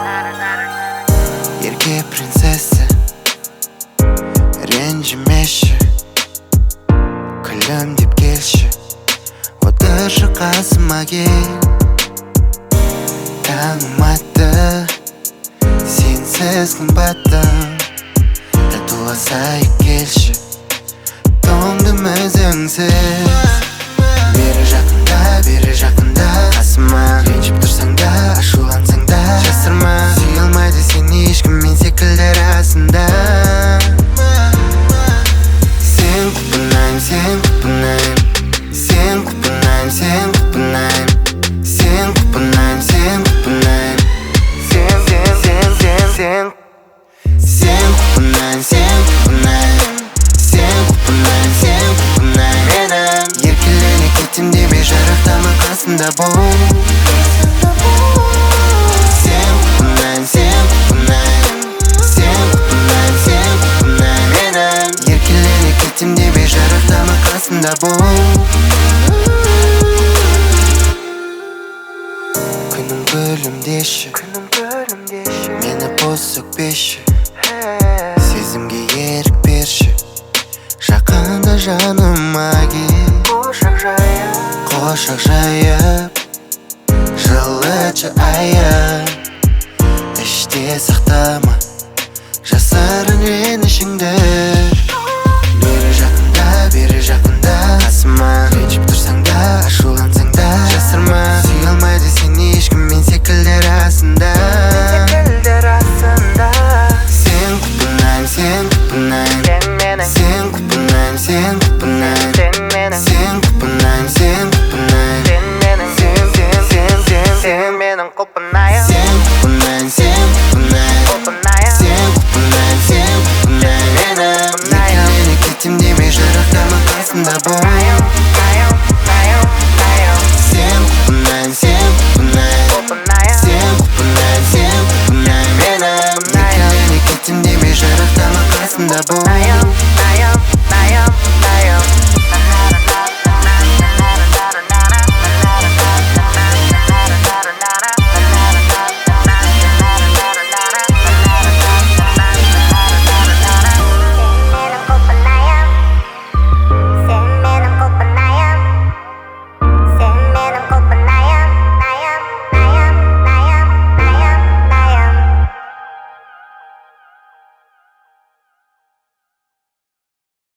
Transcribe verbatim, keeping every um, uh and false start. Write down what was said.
Ерке принцесса, ренжімеші, күлім деп келші, отыршы қасыма кел. Таңым атты, сенсіз қымбаттым, татуласайық келші, тоңдым өзіңсіз. Бері жақында, бері жақында, қасыма. Ренжіп тұрсаң да, ашулансаң да, жасырма. Сүйе алмайды сені ешкім, мен секілді расында. Сен құпынайым, сен құпынайым, сен құпынайым, сен құпынайым, сен құпынайым, сен құпынайым, сен, сен, сен, сен, сен, сен құпынайым, сен құпынайым, сен құпынайым, сен құпынайым. Менің еркелене кеттім демей жарықтама, қасымда бол. Сен құпынайым, сен құпынайым, сен құпынайым, сен құпынайым. Менің еркелене кеттім демей жарықтама, қасымда бол. Күнім күлімдеші, мені бос өкпеші, сезімге ерік берші, жақында жаныма кел. Қошақ жайып, жылытшы айып, іште сақтама жасырын ренішіңді. Бері жақында, бері жақында, қасыма. Ренжіп тұрсаң да, ашулансаң да, жасырма. Сүйе алмайды сені ешкім, мен секілді расында. Сен құпынайым, сен құпынайым, сен құпынайым, сен құпынайым, сен құпынайым, сен құпынайым, сен, сен, сен, сен, сен менің құпынайым. Сен құпынайым, сен құпынайым, сен құпынайым, сен құпынайым. Менің еркелене кеттім демей жарықтама, қасымда бол. Сен құпынайым, сен құпынайым, сен құпынайым, сен құпынайым. Менің еркелене кеттім демей жарықтама, қасымда бол.